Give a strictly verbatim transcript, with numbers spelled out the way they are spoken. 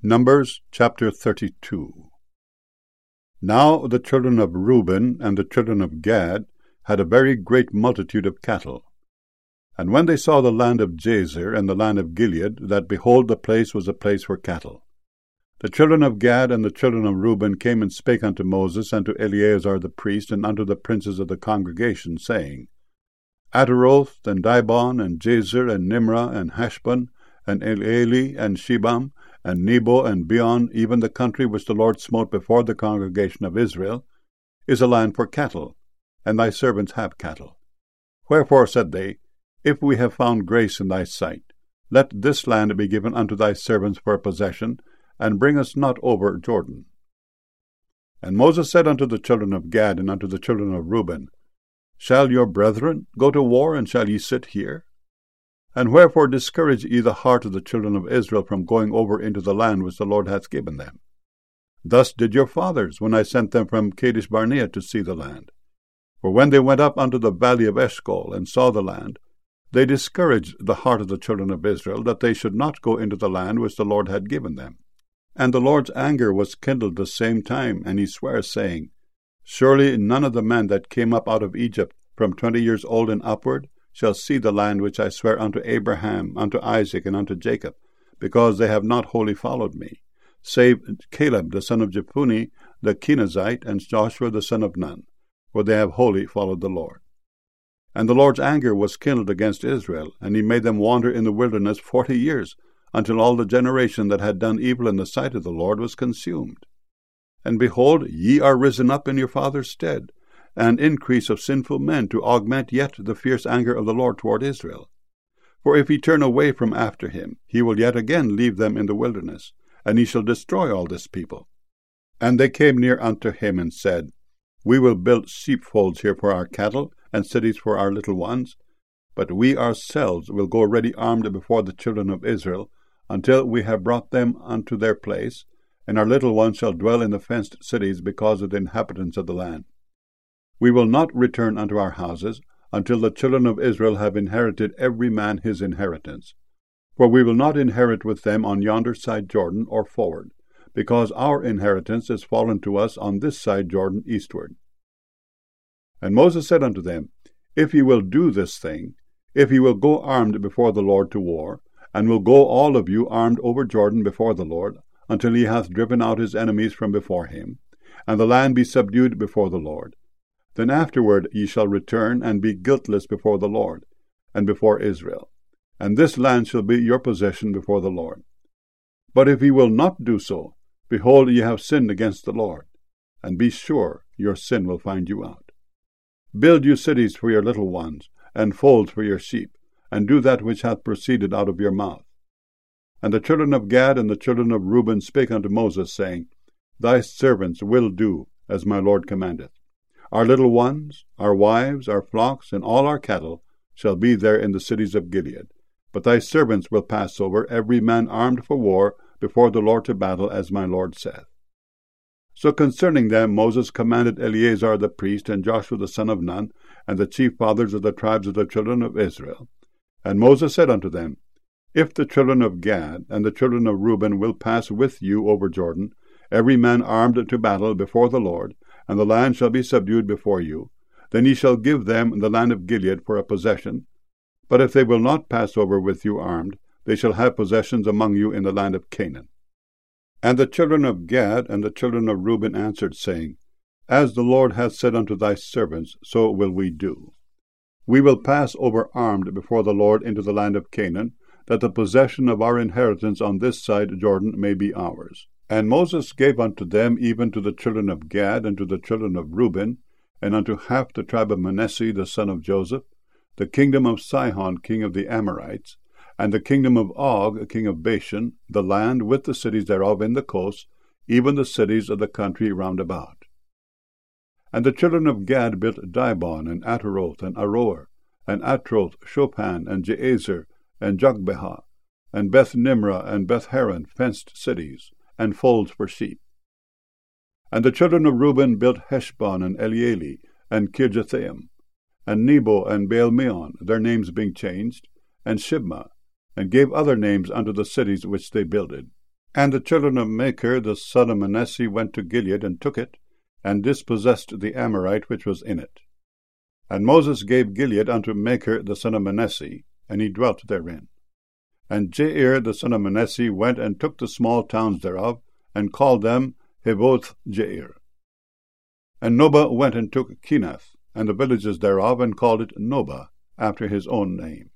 Numbers chapter thirty-two. Now the children of Reuben and the children of Gad had a very great multitude of cattle. And when they saw the land of Jazer and the land of Gilead, that behold, the place was a place for cattle, the children of Gad and the children of Reuben came and spake unto Moses and to Eleazar the priest and unto the princes of the congregation, saying, Ataroth and Dibon and Jazer and Nimrah and Heshbon and Elealeh and Shebam and Nebo and Beon, even the country which the Lord smote before the congregation of Israel, is a land for cattle, and thy servants have cattle. Wherefore, said they, if we have found grace in thy sight, let this land be given unto thy servants for a possession, and bring us not over Jordan. And Moses said unto the children of Gad and unto the children of Reuben, Shall your brethren go to war, and shall ye sit here? And wherefore discourage ye the heart of the children of Israel from going over into the land which the Lord hath given them? Thus did your fathers, when I sent them from Kadesh Barnea to see the land. For when they went up unto the valley of Eshcol, and saw the land, they discouraged the heart of the children of Israel, that they should not go into the land which the Lord had given them. And the Lord's anger was kindled the same time, and he sware, saying, Surely none of the men that came up out of Egypt from twenty years old and upward shall see the land which I swear unto Abraham, unto Isaac, and unto Jacob, because they have not wholly followed me, save Caleb the son of Jephunneh the Kenizzite, and Joshua the son of Nun, for they have wholly followed the Lord. And the Lord's anger was kindled against Israel, and he made them wander in the wilderness forty years, until all the generation that had done evil in the sight of the Lord was consumed. And behold, ye are risen up in your father's stead, an increase of sinful men, to augment yet the fierce anger of the Lord toward Israel. For if he turn away from after him, he will yet again leave them in the wilderness, and he shall destroy all this people. And they came near unto him, and said, We will build sheepfolds here for our cattle, and cities for our little ones, but we ourselves will go ready armed before the children of Israel, until we have brought them unto their place, and our little ones shall dwell in the fenced cities because of the inhabitants of the land. We will not return unto our houses, until the children of Israel have inherited every man his inheritance. For we will not inherit with them on yonder side Jordan, or forward, because our inheritance is fallen to us on this side Jordan eastward. And Moses said unto them, If ye will do this thing, if ye will go armed before the Lord to war, and will go all of you armed over Jordan before the Lord, until he hath driven out his enemies from before him, and the land be subdued before the Lord, then afterward ye shall return, and be guiltless before the Lord, and before Israel, and this land shall be your possession before the Lord. But if ye will not do so, behold, ye have sinned against the Lord, and be sure your sin will find you out. Build you cities for your little ones, and folds for your sheep, and do that which hath proceeded out of your mouth. And the children of Gad and the children of Reuben spake unto Moses, saying, Thy servants will do as my Lord commandeth. Our little ones, our wives, our flocks, and all our cattle shall be there in the cities of Gilead. But thy servants will pass over, every man armed for war, before the Lord to battle, as my Lord saith. So concerning them Moses commanded Eleazar the priest, and Joshua the son of Nun, and the chief fathers of the tribes of the children of Israel. And Moses said unto them, If the children of Gad and the children of Reuben will pass with you over Jordan, every man armed to battle before the Lord, and the land shall be subdued before you, then ye shall give them the land of Gilead for a possession. But if they will not pass over with you armed, they shall have possessions among you in the land of Canaan. And the children of Gad and the children of Reuben answered, saying, As the Lord hath said unto thy servants, so will we do. We will pass over armed before the Lord into the land of Canaan, that the possession of our inheritance on this side Jordan may be ours. And Moses gave unto them, even to the children of Gad, and to the children of Reuben, and unto half the tribe of Manasseh the son of Joseph, the kingdom of Sihon king of the Amorites, and the kingdom of Og king of Bashan, the land with the cities thereof in the coast, even the cities of the country round about. And the children of Gad built Dibon, and Ataroth, and Aroer, and Atroth, Shophan, and Jazer, and Jogbehah, and Beth Nimrah, and Beth Haran, fenced cities, and folds for sheep. And the children of Reuben built Heshbon, and Elealeh, and Kirjathaim, and Nebo, and Baal-meon, their names being changed, and Shibmah, and gave other names unto the cities which they builded. And the children of Machir the son of Manasseh went to Gilead, and took it, and dispossessed the Amorite which was in it. And Moses gave Gilead unto Machir the son of Manasseh, and he dwelt therein. And Jair the son of Manasseh went and took the small towns thereof, and called them Havoth Jair. And Nobah went and took Kenath, and the villages thereof, and called it Nobah, after his own name.